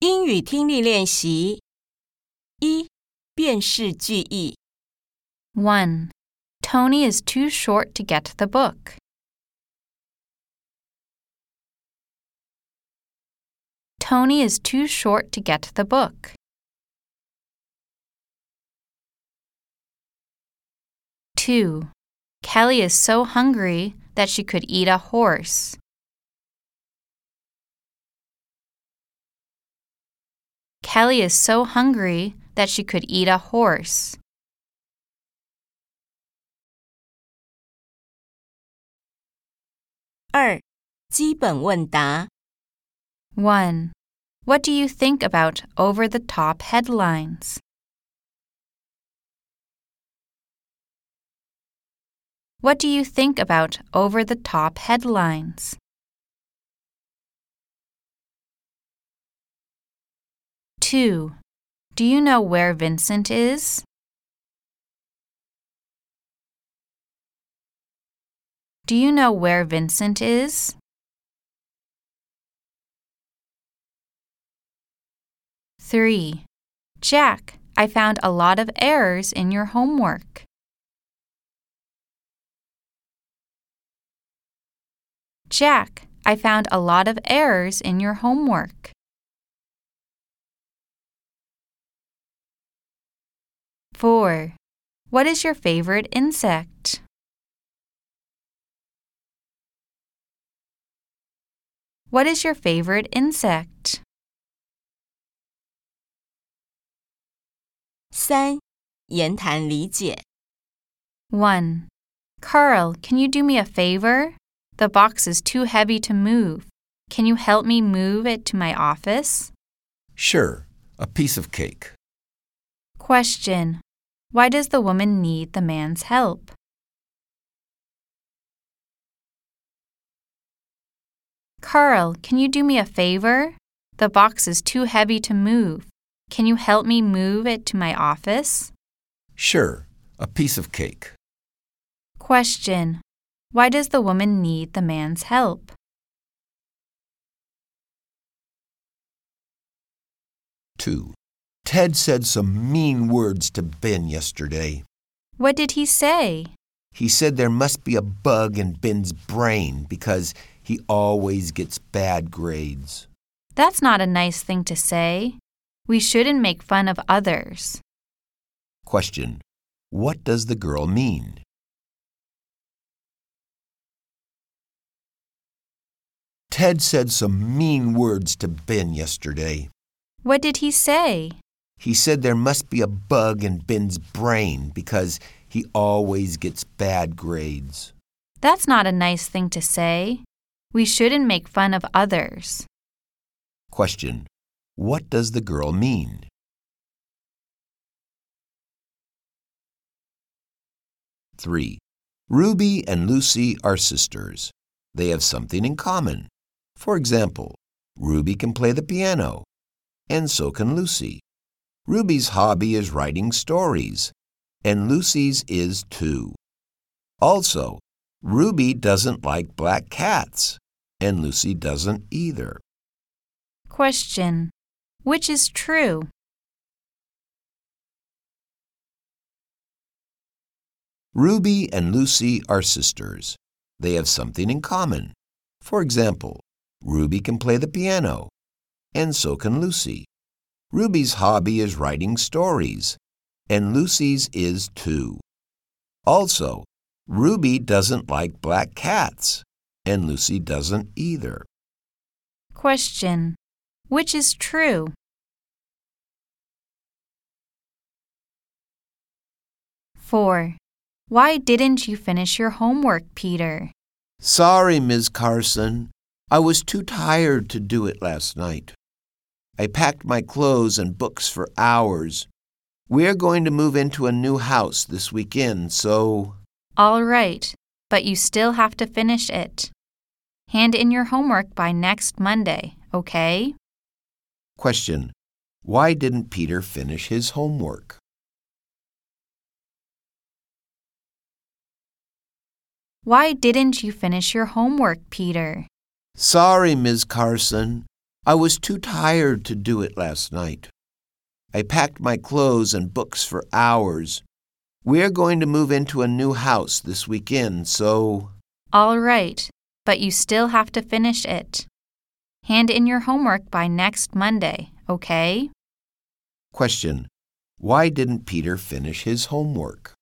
英语听力练习一、辨识句意。 1. Tony is too short to get the book. Tony is too short to get the book. 2. Kelly is so hungry that she could eat a horse. Kelly is so hungry that she could eat a horse. 二、基本问答。 1. What do you think about over-the-top headlines? What do you think about over-the-top headlines? 2. Do you know where Vincent is? Do you know where Vincent is? 3. Jack, I found a lot of errors in your homework. Jack, I found a lot of errors in your homework. 4. What is your favorite insect? What is your favorite insect? 三、言谈理解。 1. Carl, can you do me a favor? The box is too heavy to move. Can you help me move it to my office? Sure, a piece of cake. Question. Why does the woman need the man's help? Carl, can you do me a favor? The box is too heavy to move. Can you help me move it to my office? Sure, a piece of cake. Question. Why does the woman need the man's help? 2. Ted said some mean words to Ben yesterday. What did he say? He said there must be a bug in Ben's brain because he always gets bad grades. That's not a nice thing to say. We shouldn't make fun of others. Question. What does the girl mean? Ted said some mean words to Ben yesterday. What did he say? He said there must be a bug in Ben's brain because he always gets bad grades. That's not a nice thing to say. We shouldn't make fun of others. Question. What does the girl mean? Three. Ruby and Lucy are sisters. They have something in common. For example, Ruby can play the piano, and so can Lucy. Ruby's hobby is writing stories, and Lucy's is too. Also, Ruby doesn't like black cats, and Lucy doesn't either. Question. Which is true? Ruby and Lucy are sisters. They have something in common. For example, Ruby can play the piano, and so can Lucy. Ruby's hobby is writing stories, and Lucy's is too. Also, Ruby doesn't like black cats, and Lucy doesn't either. Question. Which is true? Four. Why didn't you finish your homework, Peter? Sorry, Ms. Carson. I was too tired to do it last night. I packed my clothes and books for hours. We're going to move into a new house this weekend, so... All right, but you still have to finish it. Hand in your homework by next Monday, okay? Question. Why didn't Peter finish his homework? Why didn't you finish your homework, Peter? Sorry, Ms. Carson. I was too tired to do it last night. I packed my clothes and books for hours. We're going to move into a new house this weekend, so... All right, but you still have to finish it. Hand in your homework by next Monday, okay? Question: Why didn't Peter finish his homework?